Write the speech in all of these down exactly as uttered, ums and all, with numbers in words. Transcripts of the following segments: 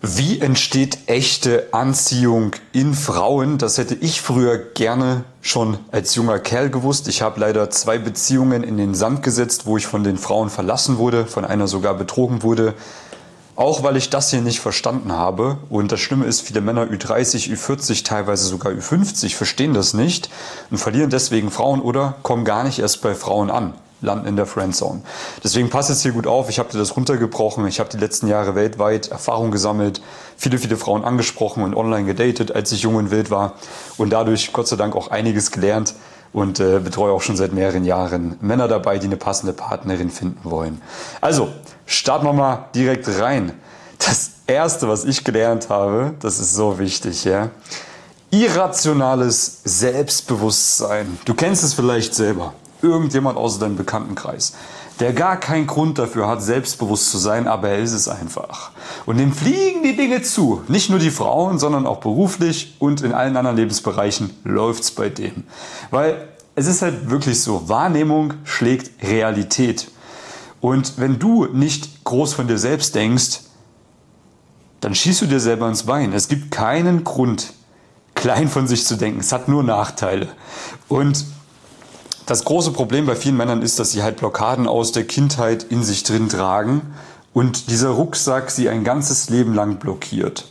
Wie entsteht echte Anziehung in Frauen? Das hätte ich früher gerne schon als junger Kerl gewusst. Ich habe leider zwei Beziehungen in den Sand gesetzt, wo ich von den Frauen verlassen wurde, von einer sogar betrogen wurde. Auch weil ich das hier nicht verstanden habe. Und das Schlimme ist, viele Männer Ü dreißig, Ü vierzig, teilweise sogar Ü fünfzig verstehen das nicht und verlieren deswegen Frauen oder kommen gar nicht erst bei Frauen an, landen in der Friendzone. Deswegen passt jetzt hier gut auf. Ich habe dir das runtergebrochen. Ich habe die letzten Jahre weltweit Erfahrung gesammelt, viele, viele Frauen angesprochen und online gedatet, als ich jung und wild war. Und dadurch Gott sei Dank auch einiges gelernt und äh, betreue auch schon seit mehreren Jahren Männer dabei, die eine passende Partnerin finden wollen. Also, starten wir mal direkt rein. Das Erste, was ich gelernt habe, das ist so wichtig, ja. Irrationales Selbstbewusstsein. Du kennst es vielleicht selber. Irgendjemand aus deinem Bekanntenkreis, der gar keinen Grund dafür hat, selbstbewusst zu sein, aber er ist es einfach. Und dem fliegen die Dinge zu. Nicht nur die Frauen, sondern auch beruflich und in allen anderen Lebensbereichen läuft's bei dem. Weil es ist halt wirklich so, Wahrnehmung schlägt Realität. Und wenn du nicht groß von dir selbst denkst, dann schießt du dir selber ins Bein. Es gibt keinen Grund, klein von sich zu denken. Es hat nur Nachteile. Und das große Problem bei vielen Männern ist, dass sie halt Blockaden aus der Kindheit in sich drin tragen und dieser Rucksack sie ein ganzes Leben lang blockiert.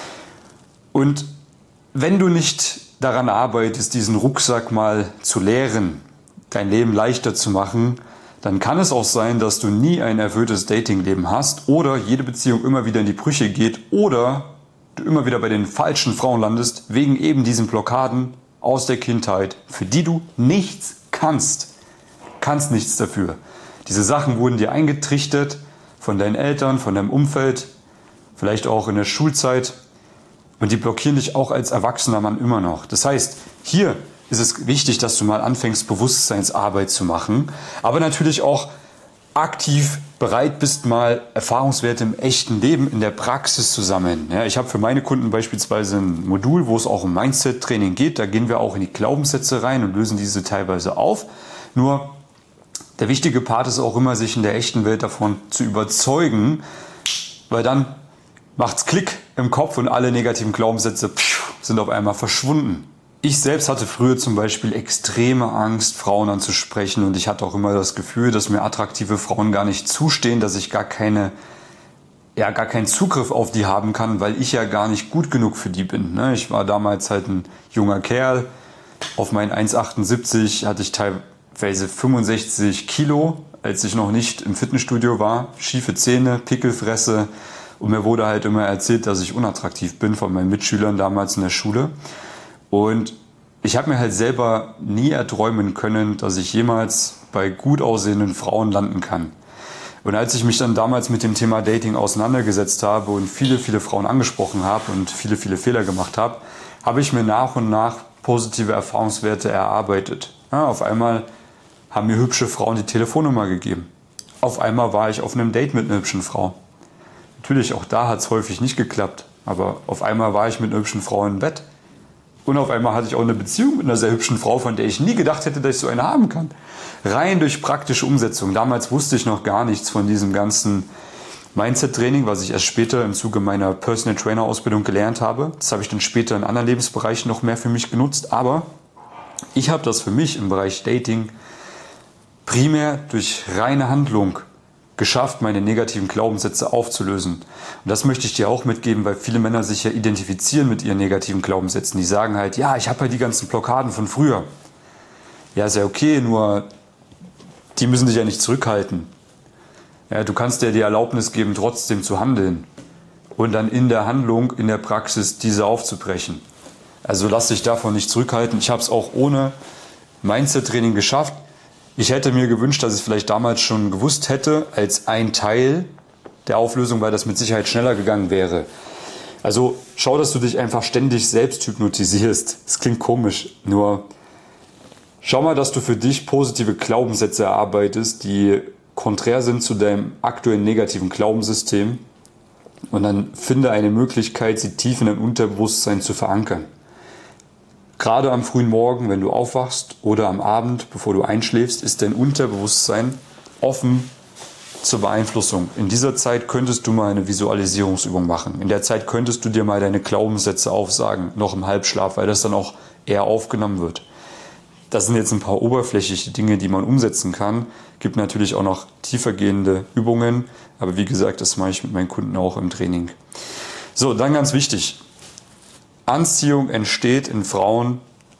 Und wenn du nicht daran arbeitest, diesen Rucksack mal zu leeren, dein Leben leichter zu machen, dann kann es auch sein, dass du nie ein erfülltes Datingleben hast oder jede Beziehung immer wieder in die Brüche geht oder du immer wieder bei den falschen Frauen landest, wegen eben diesen Blockaden aus der Kindheit, für die du nichts kannst. Kannst nichts dafür. Diese Sachen wurden dir eingetrichtert von deinen Eltern, von deinem Umfeld, vielleicht auch in der Schulzeit und die blockieren dich auch als erwachsener Mann immer noch. Das heißt, hier ist es wichtig, dass du mal anfängst, Bewusstseinsarbeit zu machen, aber natürlich auch aktiv bereit bist, mal Erfahrungswerte im echten Leben, in der Praxis zu sammeln. Ja, ich habe für meine Kunden beispielsweise ein Modul, wo es auch um Mindset-Training geht. Da gehen wir auch in die Glaubenssätze rein und lösen diese teilweise auf. Nur der wichtige Part ist auch immer, sich in der echten Welt davon zu überzeugen, weil dann macht's Klick im Kopf und alle negativen Glaubenssätze sind auf einmal verschwunden. Ich selbst hatte früher zum Beispiel extreme Angst, Frauen anzusprechen und ich hatte auch immer das Gefühl, dass mir attraktive Frauen gar nicht zustehen, dass ich gar keine, ja, gar keinen Zugriff auf die haben kann, weil ich ja gar nicht gut genug für die bin. Ich war damals halt ein junger Kerl, auf meinen eins Komma achtundsiebzig hatte ich teilweise fünfundsechzig Kilo, als ich noch nicht im Fitnessstudio war, schiefe Zähne, Pickelfresse und mir wurde halt immer erzählt, dass ich unattraktiv bin von meinen Mitschülern damals in der Schule. Und ich habe mir halt selber nie erträumen können, dass ich jemals bei gut aussehenden Frauen landen kann. Und als ich mich dann damals mit dem Thema Dating auseinandergesetzt habe und viele, viele Frauen angesprochen habe und viele, viele Fehler gemacht habe, habe ich mir nach und nach positive Erfahrungswerte erarbeitet. Ja, auf einmal haben mir hübsche Frauen die Telefonnummer gegeben. Auf einmal war ich auf einem Date mit einer hübschen Frau. Natürlich, auch da hat es häufig nicht geklappt, aber auf einmal war ich mit einer hübschen Frau im Bett. Und auf einmal hatte ich auch eine Beziehung mit einer sehr hübschen Frau, von der ich nie gedacht hätte, dass ich so eine haben kann. Rein durch praktische Umsetzung. Damals wusste ich noch gar nichts von diesem ganzen Mindset-Training, was ich erst später im Zuge meiner Personal Trainer-Ausbildung gelernt habe. Das habe ich dann später in anderen Lebensbereichen noch mehr für mich genutzt. Aber ich habe das für mich im Bereich Dating primär durch reine Handlung geschafft, meine negativen Glaubenssätze aufzulösen. Und das möchte ich dir auch mitgeben, weil viele Männer sich ja identifizieren mit ihren negativen Glaubenssätzen. Die sagen halt, ja, ich habe halt die ganzen Blockaden von früher. Ja, ist ja okay, nur die müssen dich ja nicht zurückhalten. Ja, du kannst dir die Erlaubnis geben, trotzdem zu handeln und dann in der Handlung, in der Praxis diese aufzubrechen. Also lass dich davon nicht zurückhalten. Ich habe es auch ohne Mindset-Training geschafft. Ich hätte mir gewünscht, dass ich es vielleicht damals schon gewusst hätte, als ein Teil der Auflösung, weil das mit Sicherheit schneller gegangen wäre. Also schau, dass du dich einfach ständig selbst hypnotisierst. Das klingt komisch, nur schau mal, dass du für dich positive Glaubenssätze erarbeitest, die konträr sind zu deinem aktuellen negativen Glaubenssystem. Und dann finde eine Möglichkeit, sie tief in dein Unterbewusstsein zu verankern. Gerade am frühen Morgen, wenn du aufwachst oder am Abend, bevor du einschläfst, ist dein Unterbewusstsein offen zur Beeinflussung. In dieser Zeit könntest du mal eine Visualisierungsübung machen. In der Zeit könntest du dir mal deine Glaubenssätze aufsagen, noch im Halbschlaf, weil das dann auch eher aufgenommen wird. Das sind jetzt ein paar oberflächliche Dinge, die man umsetzen kann. Gibt natürlich auch noch tiefergehende Übungen, aber wie gesagt, das mache ich mit meinen Kunden auch im Training. So, dann ganz wichtig. Anziehung entsteht in Frauen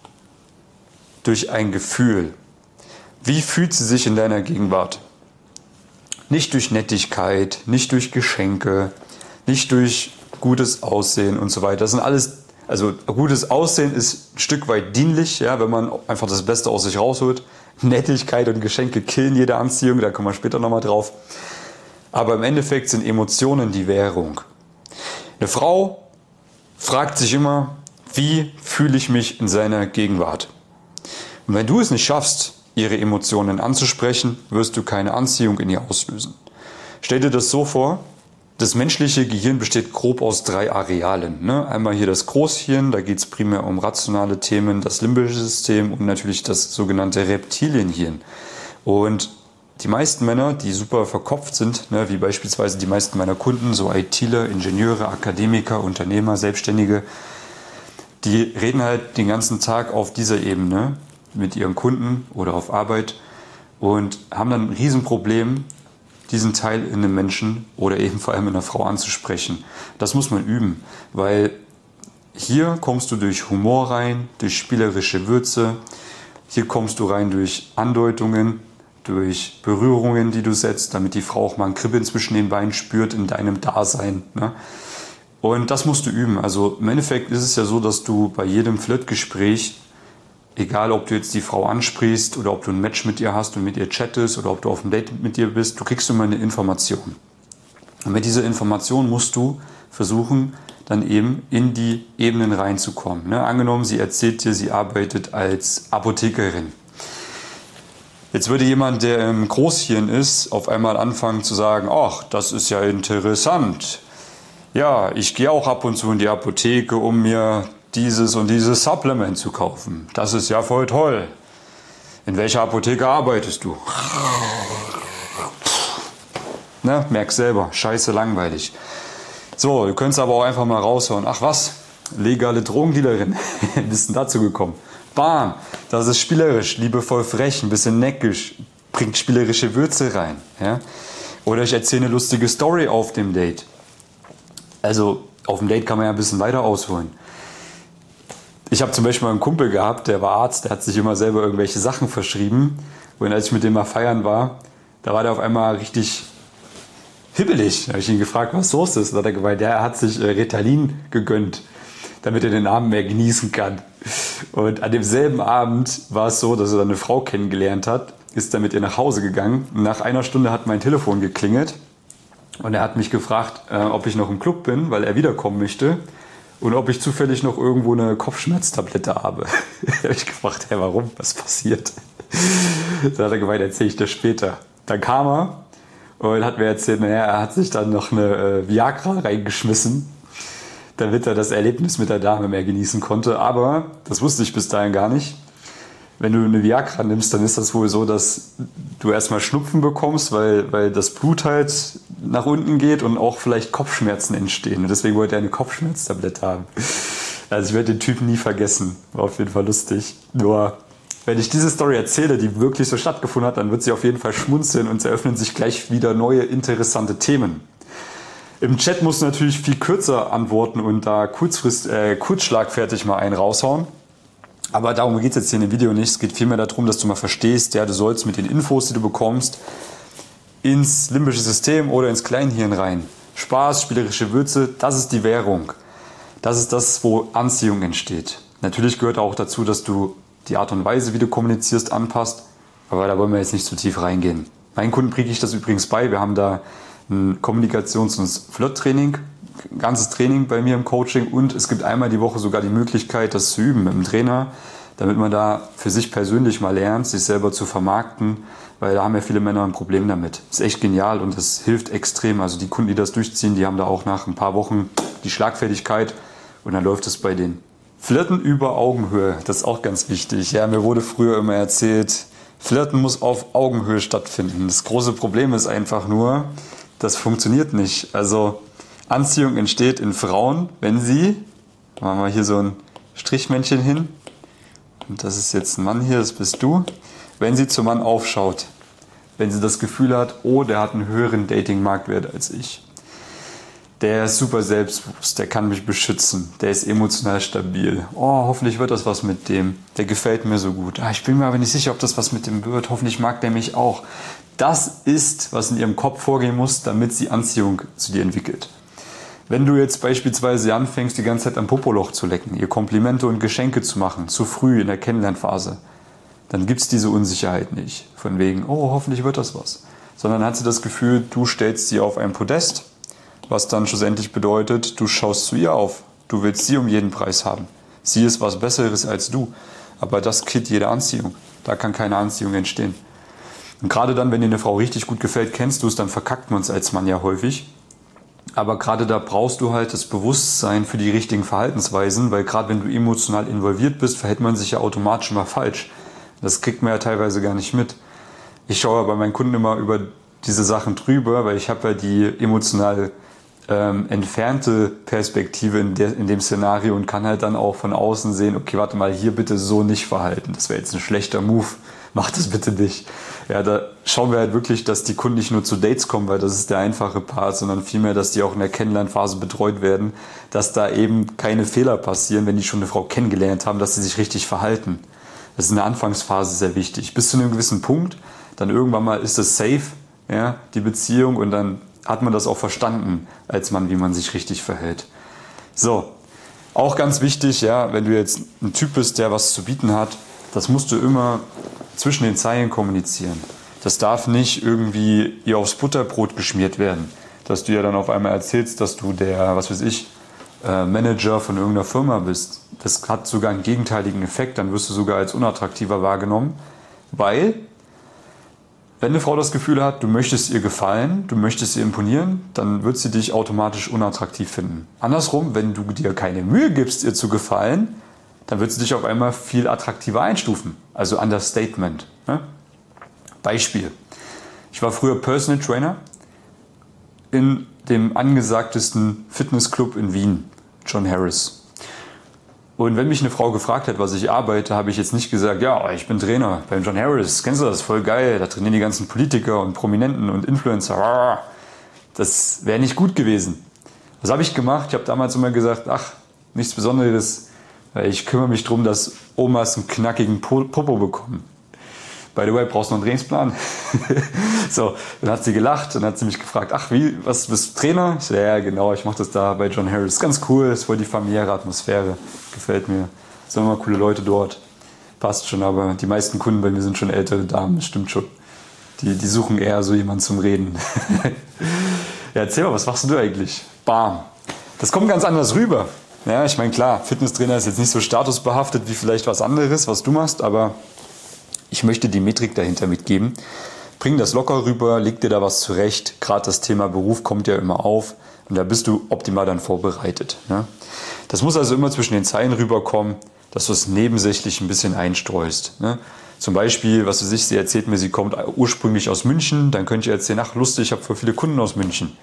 durch ein Gefühl. Wie fühlt sie sich in deiner Gegenwart? Nicht durch Nettigkeit, nicht durch Geschenke, nicht durch gutes Aussehen und so weiter. Das sind alles, also gutes Aussehen ist ein Stück weit dienlich, ja, wenn man einfach das Beste aus sich rausholt. Nettigkeit und Geschenke killen jede Anziehung, da kommen wir später nochmal drauf. Aber im Endeffekt sind Emotionen die Währung. Eine Frau fragt sich immer, wie fühle ich mich in seiner Gegenwart? Und wenn du es nicht schaffst, ihre Emotionen anzusprechen, wirst du keine Anziehung in ihr auslösen. Stell dir das so vor, das menschliche Gehirn besteht grob aus drei Arealen. Ne? Einmal hier das Großhirn, da geht es primär um rationale Themen, das limbische System und natürlich das sogenannte Reptilienhirn. Und die meisten Männer, die super verkopft sind, ne, wie beispielsweise die meisten meiner Kunden, so ITler, Ingenieure, Akademiker, Unternehmer, Selbstständige, die reden halt den ganzen Tag auf dieser Ebene mit ihren Kunden oder auf Arbeit und haben dann ein Riesenproblem, diesen Teil in einem Menschen oder eben vor allem in einer Frau anzusprechen. Das muss man üben, weil hier kommst du durch Humor rein, durch spielerische Würze, hier kommst du rein durch Andeutungen, durch Berührungen, die du setzt, damit die Frau auch mal ein Kribbeln zwischen den Beinen spürt in deinem Dasein. Ne? Und das musst du üben. Also im Endeffekt ist es ja so, dass du bei jedem Flirtgespräch, egal ob du jetzt die Frau ansprichst oder ob du ein Match mit ihr hast und mit ihr chattest oder ob du auf einem Date mit ihr bist, du kriegst immer eine Information. Und mit dieser Information musst du versuchen, dann eben in die Ebenen reinzukommen. Ne? Angenommen, sie erzählt dir, sie arbeitet als Apothekerin. Jetzt würde jemand, der im Großhirn ist, auf einmal anfangen zu sagen, ach, das ist ja interessant. Ja, ich gehe auch ab und zu in die Apotheke, um mir dieses und dieses Supplement zu kaufen. Das ist ja voll toll. In welcher Apotheke arbeitest du? Ne, merkst selber, scheiße langweilig. So, du könntest aber auch einfach mal raushauen. Ach was, legale Drogendealerin. Bist denn dazu gekommen? Bam, das ist spielerisch, liebevoll frech, ein bisschen neckisch, bringt spielerische Würze rein. Ja? Oder ich erzähle eine lustige Story auf dem Date. Also auf dem Date kann man ja ein bisschen weiter ausholen. Ich habe zum Beispiel mal einen Kumpel gehabt, der war Arzt, der hat sich immer selber irgendwelche Sachen verschrieben. Und als ich mit dem mal feiern war, da war der auf einmal richtig hibbelig. Da habe ich ihn gefragt, was los ist. Da hat er gemeint, der hat sich äh, Ritalin gegönnt, damit er den Abend mehr genießen kann. Und an demselben Abend war es so, dass er eine Frau kennengelernt hat, ist dann mit ihr nach Hause gegangen. Und nach einer Stunde hat mein Telefon geklingelt und er hat mich gefragt, äh, ob ich noch im Club bin, weil er wiederkommen möchte. Und ob ich zufällig noch irgendwo eine Kopfschmerztablette habe. Da habe ich gefragt, hey, warum? Was passiert? Da hat er gemeint, erzähle ich das später. Dann kam er und hat mir erzählt, naja, er hat sich dann noch eine äh, Viagra reingeschmissen, damit er das Erlebnis mit der Dame mehr genießen konnte. Aber, das wusste ich bis dahin gar nicht, wenn du eine Viagra nimmst, dann ist das wohl so, dass du erstmal Schnupfen bekommst, weil, weil das Blut halt nach unten geht und auch vielleicht Kopfschmerzen entstehen. Und deswegen wollte er eine Kopfschmerztablette haben. Also ich werde den Typen nie vergessen. War auf jeden Fall lustig. Nur, wenn ich diese Story erzähle, die wirklich so stattgefunden hat, dann wird sie auf jeden Fall schmunzeln und es eröffnen sich gleich wieder neue interessante Themen. Im Chat musst du natürlich viel kürzer antworten und da kurzfrist, äh, kurzschlagfertig mal einen raushauen. Aber darum geht es jetzt hier in dem Video nicht. Es geht vielmehr darum, dass du mal verstehst, ja, du sollst mit den Infos, die du bekommst, ins limbische System oder ins Kleinhirn rein. Spaß, spielerische Würze, das ist die Währung. Das ist das, wo Anziehung entsteht. Natürlich gehört auch dazu, dass du die Art und Weise, wie du kommunizierst, anpasst. Aber da wollen wir jetzt nicht zu tief reingehen. Meinen Kunden bringe ich das übrigens bei. Wir haben da ein Kommunikations- und Flirt-Training, ein ganzes Training bei mir im Coaching und es gibt einmal die Woche sogar die Möglichkeit, das zu üben mit dem Trainer, damit man da für sich persönlich mal lernt, sich selber zu vermarkten, weil da haben ja viele Männer ein Problem damit. Das ist echt genial und das hilft extrem. Also die Kunden, die das durchziehen, die haben da auch nach ein paar Wochen die Schlagfertigkeit und dann läuft es bei denen. Flirten über Augenhöhe, das ist auch ganz wichtig. Ja, mir wurde früher immer erzählt, Flirten muss auf Augenhöhe stattfinden. Das große Problem ist einfach nur, das funktioniert nicht. Also Anziehung entsteht in Frauen, wenn sie, machen wir hier so ein Strichmännchen hin, und das ist jetzt ein Mann hier, das bist du, wenn sie zum Mann aufschaut, wenn sie das Gefühl hat, oh, der hat einen höheren Dating-Marktwert als ich. Der ist super selbstbewusst, der kann mich beschützen, der ist emotional stabil. Oh, hoffentlich wird das was mit dem, der gefällt mir so gut. Ah, ich bin mir aber nicht sicher, ob das was mit dem wird, hoffentlich mag der mich auch. Das ist, was in ihrem Kopf vorgehen muss, damit sie Anziehung zu dir entwickelt. Wenn du jetzt beispielsweise anfängst, die ganze Zeit am Popoloch zu lecken, ihr Komplimente und Geschenke zu machen, zu früh in der Kennenlernphase, dann gibt es diese Unsicherheit nicht. Von wegen, oh, hoffentlich wird das was. Sondern hat sie das Gefühl, du stellst sie auf ein Podest, was dann schlussendlich bedeutet, du schaust zu ihr auf. Du willst sie um jeden Preis haben. Sie ist was Besseres als du. Aber das killt jede Anziehung. Da kann keine Anziehung entstehen. Und gerade dann, wenn dir eine Frau richtig gut gefällt, kennst du es, dann verkackt man es als Mann ja häufig. Aber gerade da brauchst du halt das Bewusstsein für die richtigen Verhaltensweisen, weil gerade wenn du emotional involviert bist, verhält man sich ja automatisch immer falsch. Das kriegt man ja teilweise gar nicht mit. Ich schaue ja bei meinen Kunden immer über diese Sachen drüber, weil ich habe ja die emotional ähm, entfernte Perspektive in, der, in dem Szenario und kann halt dann auch von außen sehen, okay, warte mal, hier bitte so nicht verhalten. Das wäre jetzt ein schlechter Move. Mach das bitte nicht. Ja, da schauen wir halt wirklich, dass die Kunden nicht nur zu Dates kommen, weil das ist der einfache Part, sondern vielmehr, dass die auch in der Kennenlernphase betreut werden, dass da eben keine Fehler passieren, wenn die schon eine Frau kennengelernt haben, dass sie sich richtig verhalten. Das ist in der Anfangsphase sehr wichtig. Bis zu einem gewissen Punkt, dann irgendwann mal ist es safe, ja, die Beziehung, und dann hat man das auch verstanden als Mann, wie man sich richtig verhält. So, auch ganz wichtig, ja, wenn du jetzt ein Typ bist, der was zu bieten hat, das musst du immer zwischen den Zeilen kommunizieren. Das darf nicht irgendwie ihr aufs Butterbrot geschmiert werden, dass du ja dann auf einmal erzählst, dass du der, was weiß ich, Manager von irgendeiner Firma bist. Das hat sogar einen gegenteiligen Effekt, dann wirst du sogar als unattraktiver wahrgenommen, weil wenn eine Frau das Gefühl hat, du möchtest ihr gefallen, du möchtest ihr imponieren, dann wird sie dich automatisch unattraktiv finden. Andersrum, wenn du dir keine Mühe gibst, ihr zu gefallen, dann wird sie dich auf einmal viel attraktiver einstufen. Also Understatement. Ne? Beispiel. Ich war früher Personal Trainer in dem angesagtesten Fitnessclub in Wien, John Harris. Und wenn mich eine Frau gefragt hat, was ich arbeite, habe ich jetzt nicht gesagt, ja, ich bin Trainer beim John Harris. Kennst du das? Voll geil. Da trainieren die ganzen Politiker und Prominenten und Influencer. Das wäre nicht gut gewesen. Was habe ich gemacht? Ich habe damals immer gesagt, ach, nichts Besonderes. Ich kümmere mich darum, dass Omas einen knackigen Popo bekommen. By the way, brauchst du noch einen Trainingsplan? So, dann hat sie gelacht und hat sie mich gefragt, ach, wie, was, bist du Trainer? Ich so, ja, genau, ich mache das da bei John Harris. Ganz cool, ist voll die familiäre Atmosphäre. Gefällt mir. Sind immer coole Leute dort. Passt schon, aber die meisten Kunden bei mir sind schon ältere Damen, das stimmt schon. Die, die suchen eher so jemanden zum Reden. Ja, erzähl mal, was machst du eigentlich? Bam. Das kommt ganz anders rüber. Ja, ich meine, klar, Fitnesstrainer ist jetzt nicht so statusbehaftet wie vielleicht was anderes, was du machst, aber ich möchte die Metrik dahinter mitgeben. Bring das locker rüber, leg dir da was zurecht. Gerade das Thema Beruf kommt ja immer auf und da bist du optimal dann vorbereitet. Ne? Das muss also immer zwischen den Zeilen rüberkommen, dass du es nebensächlich ein bisschen einstreust. Ne? Zum Beispiel, was weiß ich, sie erzählt mir, sie kommt ursprünglich aus München, dann könnte ich erzählen, ach lustig, ich habe voll viele Kunden aus München.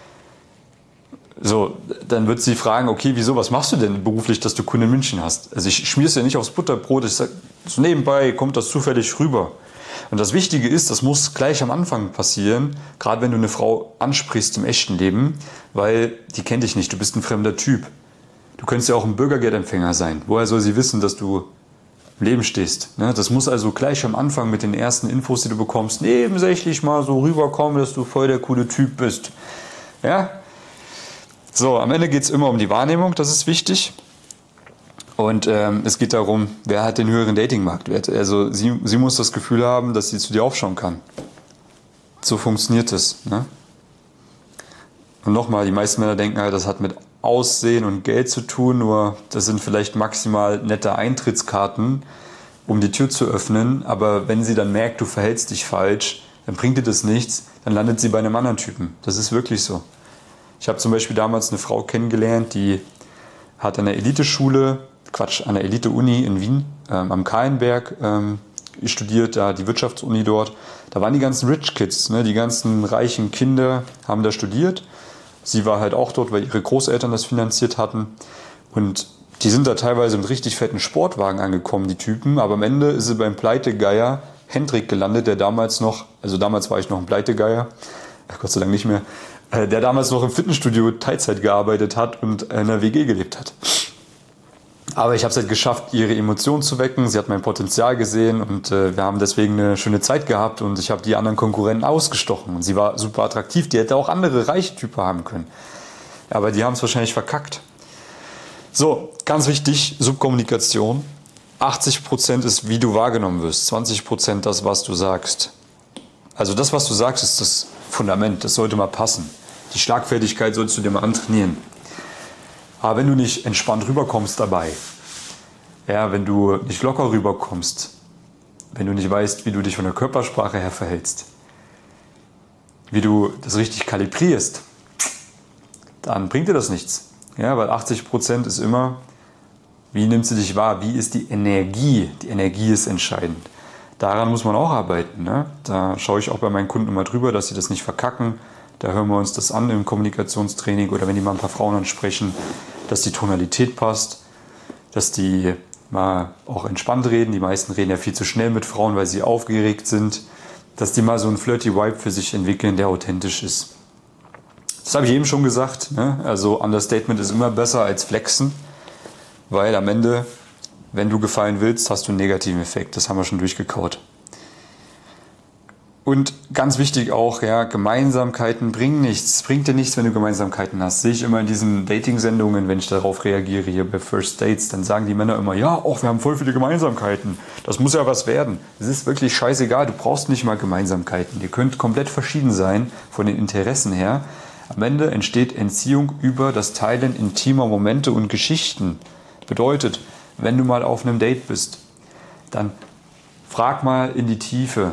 So, dann wird sie fragen, okay, wieso, was machst du denn beruflich, dass du Kunden in München hast? Also ich schmier es ja nicht aufs Butterbrot, ich sage, so nebenbei kommt das zufällig rüber. Und das Wichtige ist, das muss gleich am Anfang passieren, gerade wenn du eine Frau ansprichst im echten Leben, weil die kennt dich nicht, du bist ein fremder Typ. Du könntest ja auch ein Bürgergeldempfänger sein. Woher soll sie wissen, dass du im Leben stehst? Das muss also gleich am Anfang mit den ersten Infos, die du bekommst, nebensächlich mal so rüberkommen, dass du voll der coole Typ bist. Ja? So, am Ende geht es immer um die Wahrnehmung, das ist wichtig. Und ähm, es geht darum, wer hat den höheren Datingmarktwert. Also sie, sie muss das Gefühl haben, dass sie zu dir aufschauen kann. So funktioniert es. Ne? Und nochmal, die meisten Männer denken halt, das hat mit Aussehen und Geld zu tun, nur das sind vielleicht maximal nette Eintrittskarten, um die Tür zu öffnen. Aber wenn sie dann merkt, du verhältst dich falsch, dann bringt dir das nichts, dann landet sie bei einem anderen Typen. Das ist wirklich so. Ich habe zum Beispiel damals eine Frau kennengelernt, die hat an der Eliteschule, Quatsch, an der Elite-Uni in Wien, ähm, am Kahlenberg, ähm, studiert, da die Wirtschaftsuni dort. Da waren die ganzen Rich Kids, ne? Die ganzen reichen Kinder haben da studiert. Sie war halt auch dort, weil ihre Großeltern das finanziert hatten. Und die sind da teilweise mit richtig fetten Sportwagen angekommen, die Typen. Aber am Ende ist sie beim Pleitegeier Hendrik gelandet, der damals noch, also damals war ich noch ein Pleitegeier, Gott sei Dank nicht mehr, der damals noch im Fitnessstudio Teilzeit gearbeitet hat und in einer W G gelebt hat. Aber ich habe es halt geschafft, ihre Emotionen zu wecken. Sie hat mein Potenzial gesehen und äh, wir haben deswegen eine schöne Zeit gehabt und ich habe die anderen Konkurrenten ausgestochen. Und sie war super attraktiv. Die hätte auch andere reiche Typen haben können. Aber die haben es wahrscheinlich verkackt. So, ganz wichtig, Subkommunikation. achtzig Prozent ist, wie du wahrgenommen wirst. zwanzig Prozent das, was du sagst. Also das, was du sagst, ist das Fundament. Das sollte mal passen. Die Schlagfertigkeit sollst du dir mal antrainieren. Aber wenn du nicht entspannt rüberkommst dabei, ja, wenn du nicht locker rüberkommst, wenn du nicht weißt, wie du dich von der Körpersprache her verhältst, wie du das richtig kalibrierst, dann bringt dir das nichts. Ja, weil achtzig Prozent ist immer, wie nimmst du dich wahr, wie ist die Energie? Die Energie ist entscheidend. Daran muss man auch arbeiten. Ne? Da schaue ich auch bei meinen Kunden immer drüber, dass sie das nicht verkacken. Da hören wir uns das an im Kommunikationstraining oder wenn die mal ein paar Frauen ansprechen, dass die Tonalität passt, dass die mal auch entspannt reden. Die meisten reden ja viel zu schnell mit Frauen, weil sie aufgeregt sind. Dass die mal so einen flirty Vibe für sich entwickeln, der authentisch ist. Das habe ich eben schon gesagt. Ne? Also Understatement ist immer besser als Flexen, weil am Ende, wenn du gefallen willst, hast du einen negativen Effekt. Das haben wir schon durchgekaut. Und ganz wichtig auch, ja, Gemeinsamkeiten bringen nichts. Bringt dir nichts, wenn du Gemeinsamkeiten hast. Sehe ich immer in diesen Dating-Sendungen, wenn ich darauf reagiere, hier bei First Dates, dann sagen die Männer immer, ja, auch wir haben voll viele Gemeinsamkeiten. Das muss ja was werden. Es ist wirklich scheißegal, du brauchst nicht mal Gemeinsamkeiten. Ihr könnt komplett verschieden sein von den Interessen her. Am Ende entsteht Entziehung über das Teilen intimer Momente und Geschichten. Bedeutet, wenn du mal auf einem Date bist, dann frag mal in die Tiefe.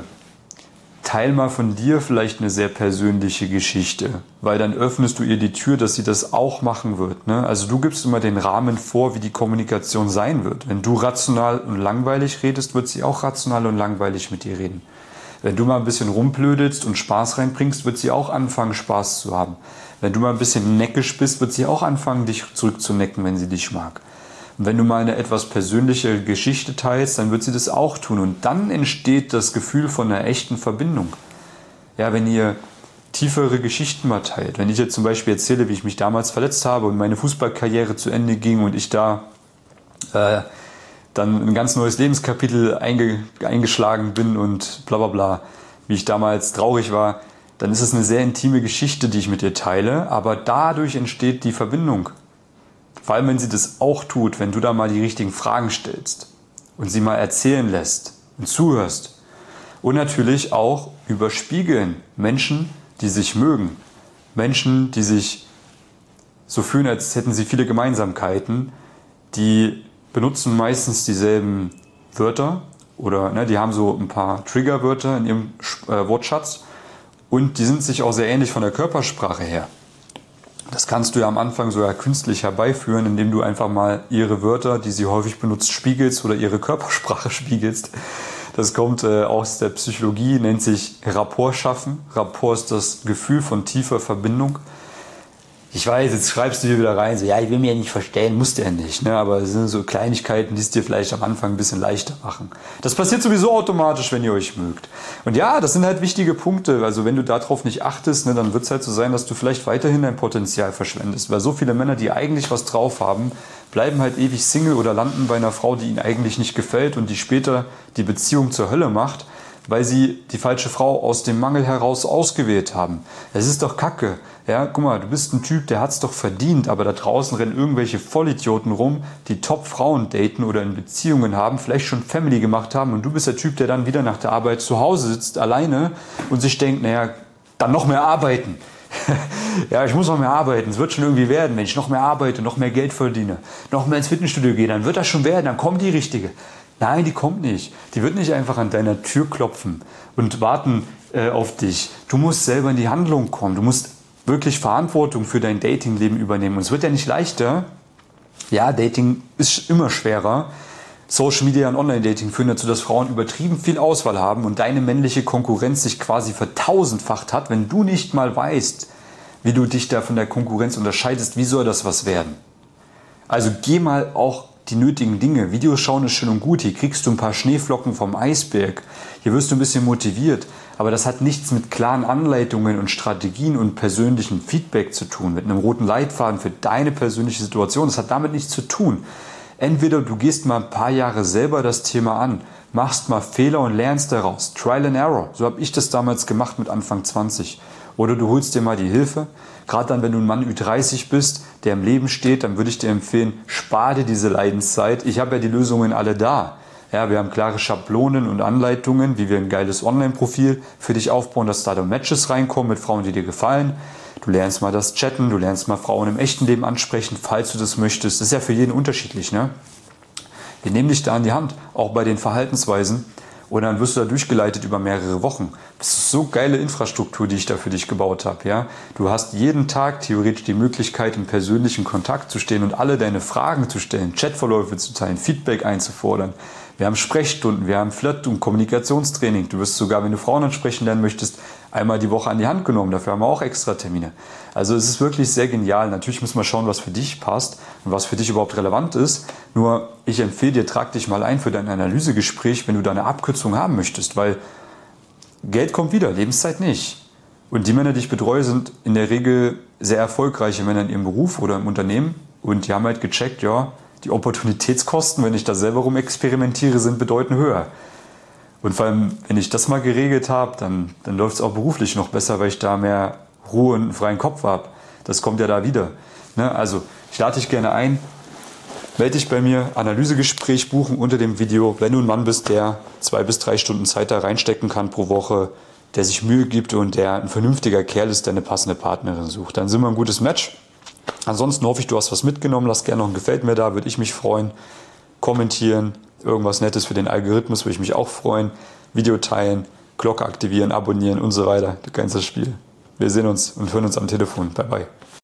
Teil mal von dir vielleicht eine sehr persönliche Geschichte, weil dann öffnest du ihr die Tür, dass sie das auch machen wird. Ne? Also du gibst immer den Rahmen vor, wie die Kommunikation sein wird. Wenn du rational und langweilig redest, wird sie auch rational und langweilig mit dir reden. Wenn du mal ein bisschen rumblödelst und Spaß reinbringst, wird sie auch anfangen, Spaß zu haben. Wenn du mal ein bisschen neckisch bist, wird sie auch anfangen, dich zurückzunecken, wenn sie dich mag. Und wenn du mal eine etwas persönliche Geschichte teilst, dann wird sie das auch tun. Und dann entsteht das Gefühl von einer echten Verbindung. Ja, wenn ihr tiefere Geschichten mal teilt. Wenn ich jetzt zum Beispiel erzähle, wie ich mich damals verletzt habe und meine Fußballkarriere zu Ende ging und ich da äh, dann ein ganz neues Lebenskapitel einge, eingeschlagen bin und bla bla bla, wie ich damals traurig war, dann ist es eine sehr intime Geschichte, die ich mit dir teile. Aber dadurch entsteht die Verbindung. Vor allem, wenn sie das auch tut, wenn du da mal die richtigen Fragen stellst und sie mal erzählen lässt und zuhörst. Und natürlich auch überspiegeln. Menschen, die sich mögen. Menschen, die sich so fühlen, als hätten sie viele Gemeinsamkeiten. Die benutzen meistens dieselben Wörter oder ne, die haben so ein paar Triggerwörter in ihrem äh, Wortschatz. Und die sind sich auch sehr ähnlich von der Körpersprache her. Das kannst du ja am Anfang sogar künstlich herbeiführen, indem du einfach mal ihre Wörter, die sie häufig benutzt, spiegelst oder ihre Körpersprache spiegelst. Das kommt äh, aus der Psychologie, nennt sich Rapport schaffen. Rapport ist das Gefühl von tiefer Verbindung. Ich weiß, jetzt schreibst du hier wieder rein, so, ja, ich will mich ja nicht verstellen, musst du ja nicht, ne? Aber es sind so Kleinigkeiten, die es dir vielleicht am Anfang ein bisschen leichter machen. Das passiert sowieso automatisch, wenn ihr euch mögt. Und ja, das sind halt wichtige Punkte. Also wenn du darauf nicht achtest, ne, dann wird es halt so sein, dass du vielleicht weiterhin dein Potenzial verschwendest. Weil so viele Männer, die eigentlich was drauf haben, bleiben halt ewig Single oder landen bei einer Frau, die ihnen eigentlich nicht gefällt und die später die Beziehung zur Hölle macht, weil sie die falsche Frau aus dem Mangel heraus ausgewählt haben. Es ist doch Kacke. Ja, guck mal, du bist ein Typ, der hat's doch verdient, aber da draußen rennen irgendwelche Vollidioten rum, die Top-Frauen daten oder in Beziehungen haben, vielleicht schon Family gemacht haben und du bist der Typ, der dann wieder nach der Arbeit zu Hause sitzt, alleine und sich denkt, naja, dann noch mehr arbeiten. Ja, ich muss noch mehr arbeiten, es wird schon irgendwie werden, wenn ich noch mehr arbeite, noch mehr Geld verdiene, noch mehr ins Fitnessstudio gehe, dann wird das schon werden, dann kommt die Richtige. Nein, die kommt nicht. Die wird nicht einfach an deiner Tür klopfen und warten äh, auf dich. Du musst selber in die Handlung kommen. Du musst wirklich Verantwortung für dein Datingleben übernehmen. Und es wird ja nicht leichter. Ja, Dating ist immer schwerer. Social Media und Online-Dating führen dazu, dass Frauen übertrieben viel Auswahl haben und deine männliche Konkurrenz sich quasi vertausendfacht hat. Wenn du nicht mal weißt, wie du dich da von der Konkurrenz unterscheidest, wie soll das was werden? Also geh mal auch die nötigen Dinge. Videos schauen ist schön und gut. Hier kriegst du ein paar Schneeflocken vom Eisberg. Hier wirst du ein bisschen motiviert. Aber das hat nichts mit klaren Anleitungen und Strategien und persönlichem Feedback zu tun. Mit einem roten Leitfaden für deine persönliche Situation. Das hat damit nichts zu tun. Entweder du gehst mal ein paar Jahre selber das Thema an, machst mal Fehler und lernst daraus. Trial and Error. So habe ich das damals gemacht mit Anfang zwanzig. Oder du holst dir mal die Hilfe. Gerade dann, wenn du ein Mann Ü dreißig bist, der im Leben steht, dann würde ich dir empfehlen, spar dir diese Leidenszeit. Ich habe ja die Lösungen alle da. Ja, wir haben klare Schablonen und Anleitungen, wie wir ein geiles Online-Profil für dich aufbauen, dass da Matches reinkommen mit Frauen, die dir gefallen. Du lernst mal das Chatten, du lernst mal Frauen im echten Leben ansprechen, falls du das möchtest. Das ist ja für jeden unterschiedlich, ne? Wir nehmen dich da an die Hand, auch bei den Verhaltensweisen. Und dann wirst du da durchgeleitet über mehrere Wochen. Das ist so geile Infrastruktur, die ich da für dich gebaut habe. Ja? Du hast jeden Tag theoretisch die Möglichkeit, im persönlichen Kontakt zu stehen und alle deine Fragen zu stellen, Chatverläufe zu teilen, Feedback einzufordern. Wir haben Sprechstunden, wir haben Flirt- und Kommunikationstraining. Du wirst sogar, wenn du Frauen ansprechen lernen möchtest, einmal die Woche an die Hand genommen. Dafür haben wir auch extra Termine. Also es ist wirklich sehr genial. Natürlich müssen wir schauen, was für dich passt und was für dich überhaupt relevant ist. Nur ich empfehle dir, trag dich mal ein für dein Analysegespräch, wenn du da eine Abkürzung haben möchtest. Weil Geld kommt wieder, Lebenszeit nicht. Und die Männer, die ich betreue, sind in der Regel sehr erfolgreiche Männer in ihrem Beruf oder im Unternehmen. Und die haben halt gecheckt, ja, die Opportunitätskosten, wenn ich da selber rum experimentiere, sind bedeutend höher. Und vor allem, wenn ich das mal geregelt habe, dann, dann läuft es auch beruflich noch besser, weil ich da mehr Ruhe und einen freien Kopf habe. Das kommt ja da wieder. Ne? Also, ich lade dich gerne ein. Melde dich bei mir, Analysegespräch buchen unter dem Video. Wenn du ein Mann bist, der zwei bis drei Stunden Zeit da reinstecken kann pro Woche, der sich Mühe gibt und der ein vernünftiger Kerl ist, der eine passende Partnerin sucht, dann sind wir ein gutes Match. Ansonsten hoffe ich, du hast was mitgenommen. Lass gerne noch ein Gefällt mir da, würde ich mich freuen. Kommentieren, irgendwas Nettes für den Algorithmus, würde ich mich auch freuen. Video teilen, Glocke aktivieren, abonnieren und so weiter. Du kennst das Spiel. Wir sehen uns und hören uns am Telefon. Bye bye.